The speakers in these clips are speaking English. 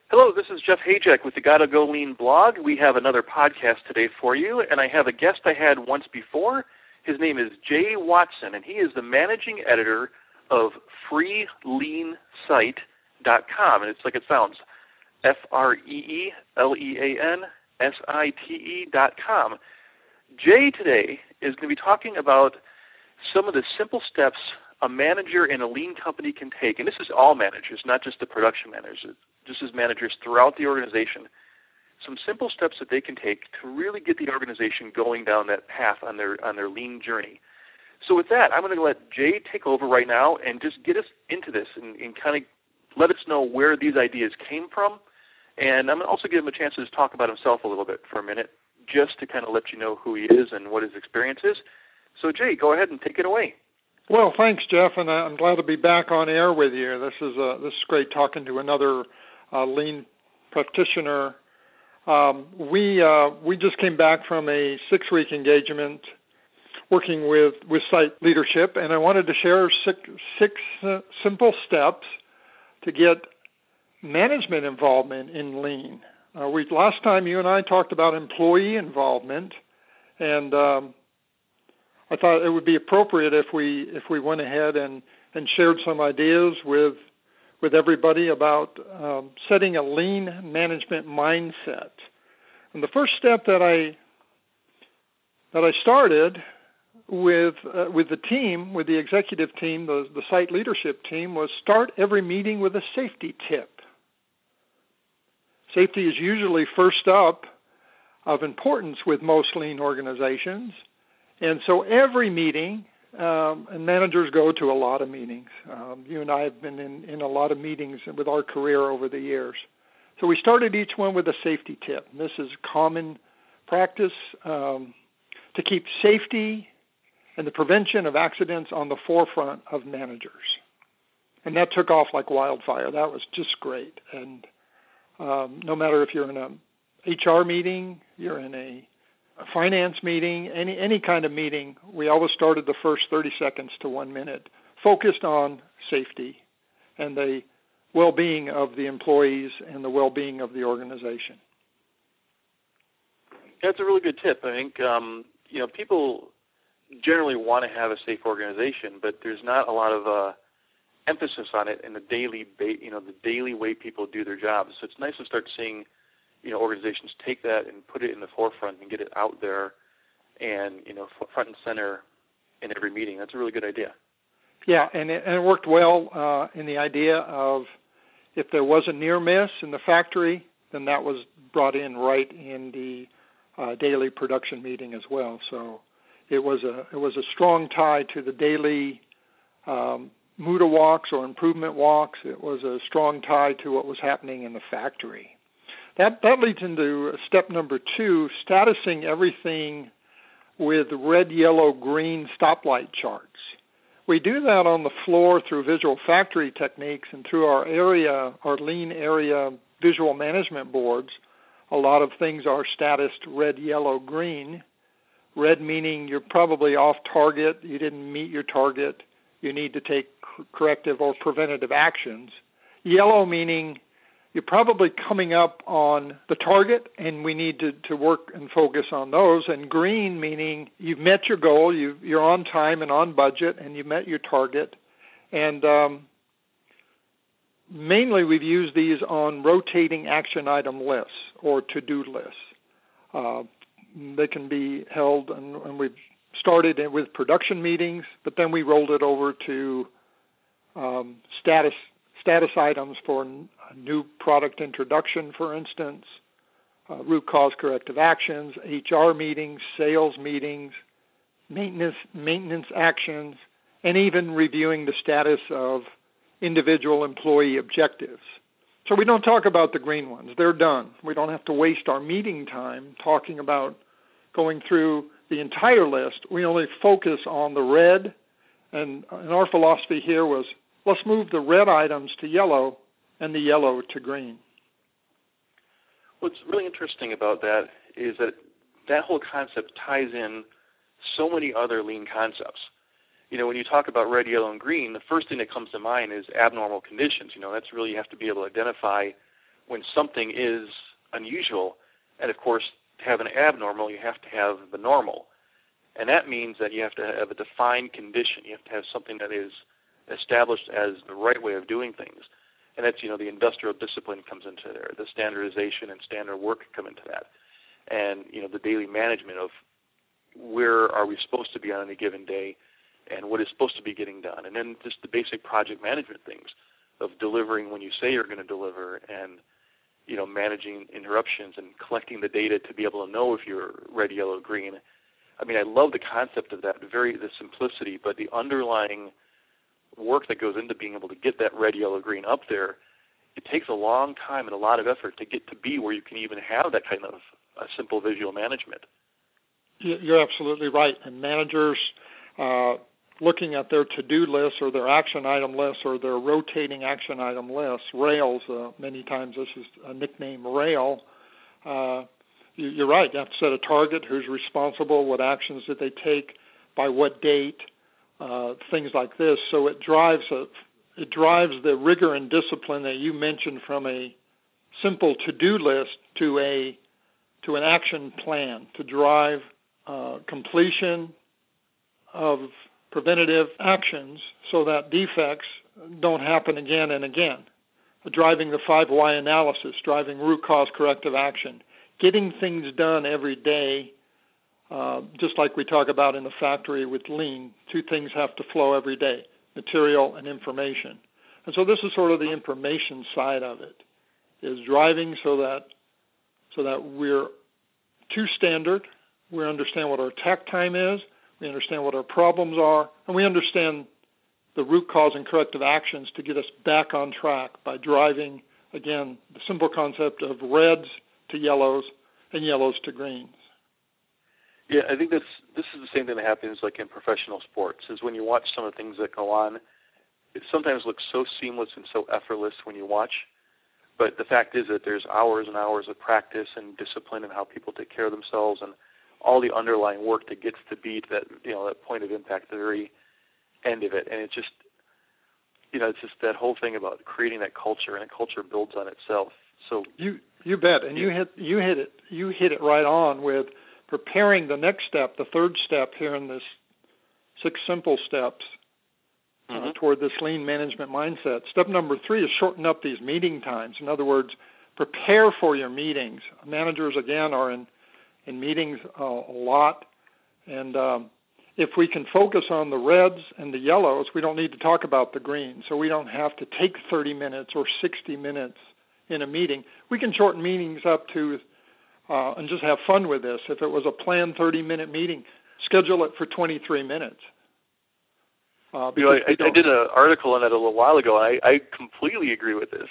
Hello, this is Jeff Hajek with the Gotta Go Lean blog. We have another podcast today for you, and I have a guest I had once before. His name is Jay Watson, and he is the managing editor of FreeLeanSite.com, and it's like it sounds, FreeLeanSite.com. Jay today is going to be talking about some of the simple steps a manager in a lean company can take, and this is all managers, not just the production managers, just as managers throughout the organization, some simple steps that they can take to really get the organization going down that path on their lean journey. So with that, I'm going to let Jay take over right now and just get us into this and kind of let us know where these ideas came from. And I'm going to also give him a chance to just talk about himself a little bit for a minute, just to kind of let you know who he is and what his experience is. So Jay, go ahead and take it away. Well, thanks, Jeff, and I'm glad to be back on air with you. This is great talking to another lean practitioner. We just came back from a 6-week engagement working with site leadership, and I wanted to share six simple steps to get management involvement in lean. Last time you and I talked about employee involvement, and I thought it would be appropriate if we went ahead and shared some ideas with everybody about setting a lean management mindset. And the first step that I started with the team, with the executive team, the site leadership team, was start every meeting with a safety tip. Safety is usually first up of importance with most lean organizations. And so every meeting, and managers go to a lot of meetings. You and I have been in a lot of meetings with our career over the years. So we started each one with a safety tip. And this is common practice to keep safety and the prevention of accidents on the forefront of managers. And that took off like wildfire. That was just great. And no matter if you're in a HR meeting, you're in a finance meeting, any kind of meeting, we always started the first 30 seconds to 1 minute focused on safety and the well-being of the employees and the well-being of the organization. That's a really good tip. I think people generally want to have a safe organization, but there's not a lot of emphasis on it in the daily way people do their jobs. So it's nice to start seeing organizations take that and put it in the forefront and get it out there and, front and center in every meeting. That's a really good idea. Yeah, and it worked well in the idea of if there was a near miss in the factory, then that was brought in right in the daily production meeting as well. So it was a strong tie to the daily MUTA walks or improvement walks. It was a strong tie to what was happening in the factory. That leads into step number 2, statusing everything with red, yellow, green stoplight charts. We do that on the floor through visual factory techniques and through our lean area visual management boards. A lot of things are statused red, yellow, green. Red meaning you're probably off target, you didn't meet your target, you need to take corrective or preventative actions. Yellow meaning you're probably coming up on the target, and we need to work and focus on those. And green meaning you've met your goal, you're on time and on budget, and you've met your target. And mainly we've used these on rotating action item lists or to-do lists. They can be held, and we've started with production meetings, but then we rolled it over to status items for new product introduction, for instance, root cause corrective actions, HR meetings, sales meetings, maintenance actions, and even reviewing the status of individual employee objectives. So we don't talk about the green ones. They're done. We don't have to waste our meeting time talking about going through the entire list. We only focus on the red, and our philosophy here was let's move the red items to yellow and the yellow to green. What's really interesting about that is that whole concept ties in so many other lean concepts. When you talk about red, yellow, and green, the first thing that comes to mind is abnormal conditions. That's really, you have to be able to identify when something is unusual. And, of course, to have an abnormal, you have to have the normal. And that means that you have to have a defined condition. You have to have something that is established as the right way of doing things. And that's, the industrial discipline comes into there. The standardization and standard work come into that. And, the daily management of where are we supposed to be on any given day and what is supposed to be getting done. And then just the basic project management things of delivering when you say you're going to deliver and, managing interruptions and collecting the data to be able to know if you're red, yellow, green. I mean, I love the concept of that, the simplicity, but the underlying work that goes into being able to get that red, yellow, green up there, it takes a long time and a lot of effort to get to be where you can even have that kind of simple visual management. You're absolutely right. And managers looking at their to-do lists or their action item lists or their rotating action item lists, rails, many times this is a nickname, rail. You're right. You have to set a target, who's responsible, what actions did they take, by what date, things like this. So it drives the rigor and discipline that you mentioned from a simple to-do list to an action plan to drive completion of preventative actions so that defects don't happen again and again. Driving the 5 why analysis, driving root cause corrective action, getting things done every day, just like we talk about in the factory with lean. 2 things have to flow every day, material and information. And so this is sort of the information side of it, is driving so that we're to standard, we understand what our takt time is, we understand what our problems are, and we understand the root cause and corrective actions to get us back on track by driving, again, the simple concept of reds to yellows and yellows to greens. Yeah, I think this is the same thing that happens like in professional sports, is when you watch some of the things that go on, it sometimes looks so seamless and so effortless when you watch. But the fact is that there's hours and hours of practice and discipline and how people take care of themselves and all the underlying work that gets to be to that, that point of impact at the very end of it. And it's just, it's just that whole thing about creating that culture, and a culture builds on itself. So you bet, and you hit it right on with preparing the next step, the third step here in this 6 simple steps toward this lean management mindset. Step number 3 is shorten up these meeting times. In other words, prepare for your meetings. Managers, again, are in meetings a lot, and if we can focus on the reds and the yellows, we don't need to talk about the greens, so we don't have to take 30 minutes or 60 minutes in a meeting. We can shorten meetings up to and just have fun with this. If it was a planned 30-minute meeting, schedule it for 23 minutes. I did an article on that a little while ago, and I completely agree with this.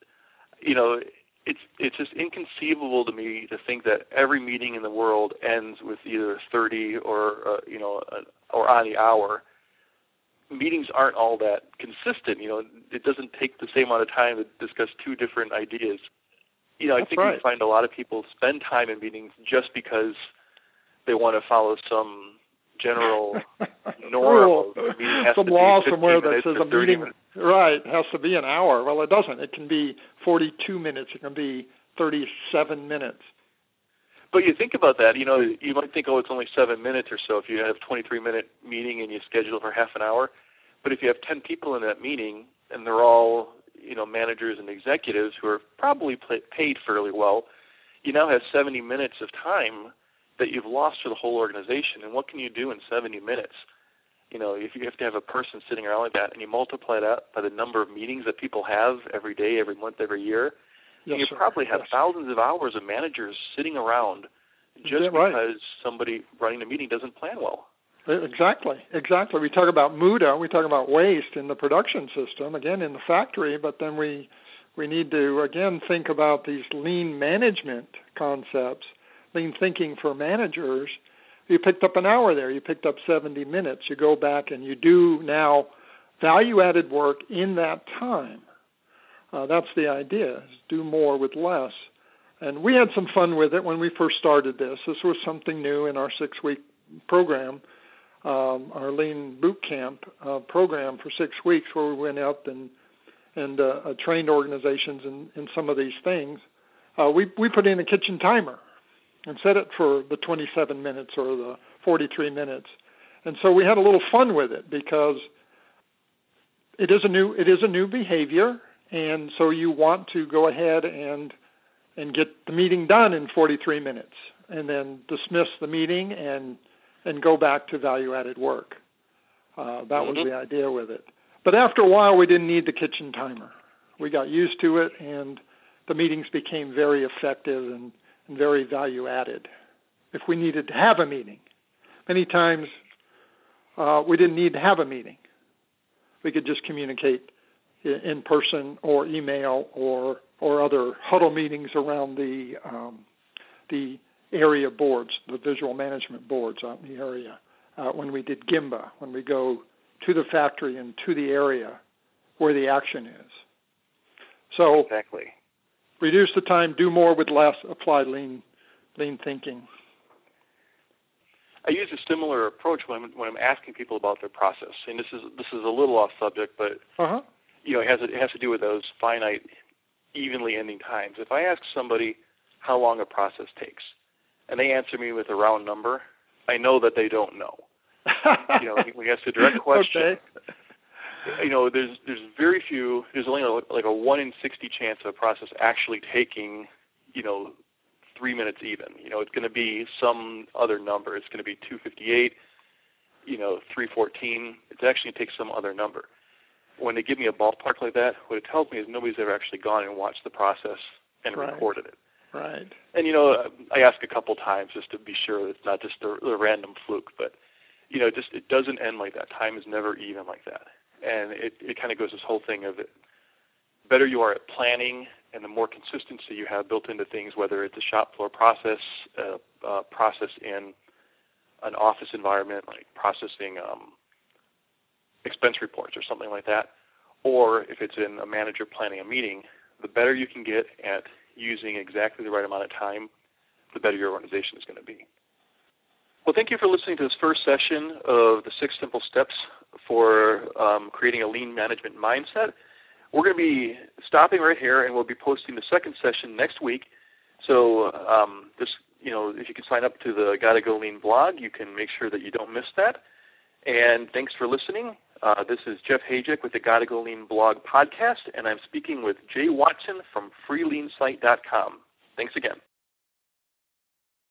It's just inconceivable to me to think that every meeting in the world ends with either 30 or on the hour. Meetings aren't all that consistent. It doesn't take the same amount of time to discuss 2 different ideas. I think you find a lot of people spend time in meetings just because they want to follow some general norm. Some law somewhere that says a meeting has to be an hour. Well, it doesn't. It can be 42 minutes. It can be 37 minutes. But you think about that, you might think, it's only 7 minutes or so if you have a 23-minute meeting and you schedule it for half an hour. But if you have 10 people in that meeting and they're all, managers and executives who are probably paid fairly well, you now have 70 minutes of time that you've lost for the whole organization. And what can you do in 70 minutes? If you have to have a person sitting around like that and you multiply that by the number of meetings that people have every day, every month, every year, you probably have thousands of hours of managers sitting around just because somebody running the meeting doesn't plan well. Exactly. We talk about MUDA, we talk about waste in the production system, again in the factory, but then we need to, again, think about these lean management concepts, lean thinking for managers. You picked up an hour there, you picked up 70 minutes, you go back and you do now value-added work in that time. That's the idea, is do more with less. And we had some fun with it when we first started this. This was something new in our 6-week program, our Lean Boot Camp program for 6 weeks, where we went up and and trained organizations in some of these things, we put in a kitchen timer and set it for the 27 minutes or the 43 minutes. And so we had a little fun with it because it is a new behavior, and so you want to go ahead and get the meeting done in 43 minutes and then dismiss the meeting and go back to value-added work. That was the idea with it. But after a while, we didn't need the kitchen timer. We got used to it, and the meetings became very effective and very value-added if we needed to have a meeting. Many times, we didn't need to have a meeting. We could just communicate in person or email or other huddle meetings around the area boards, the visual management boards out in the area. When we did Gemba, when we go to the factory and to the area where the action is. So exactly. Reduce the time, do more with less, apply lean thinking. I use a similar approach when I'm asking people about their process, and this is a little off subject, but it has to do with those finite, evenly ending times. If I ask somebody how long a process takes, and they answer me with a round number, I know that they don't know. When you ask a direct question, there's very few. There's only like a 1 in 60 chance of a process actually taking, 3 minutes even. It's going to be some other number. It's going to be 258, 314. It's actually going to take some other number. When they give me a ballpark like that, what it tells me is nobody's ever actually gone and watched the process and recorded it. Right. And, I ask a couple times just to be sure it's not just a random fluke, but, it doesn't end like that. Time is never even like that. And it kind of goes this whole thing of it. Better you are at planning and the more consistency you have built into things, whether it's a shop floor process, process in an office environment, like processing expense reports or something like that, or if it's in a manager planning a meeting, the better you can get at using exactly the right amount of time, the better your organization is going to be. Well, thank you for listening to this first session of the 6 Simple Steps for creating a lean management mindset. We're going to be stopping right here, and we'll be posting the second session next week. So if you can sign up to the Gotta Go Lean blog, you can make sure that you don't miss that. And thanks for listening. This is Jeff Hajek with the Gotta Go Lean blog podcast, and I'm speaking with Jay Watson from freeleansite.com. Thanks again.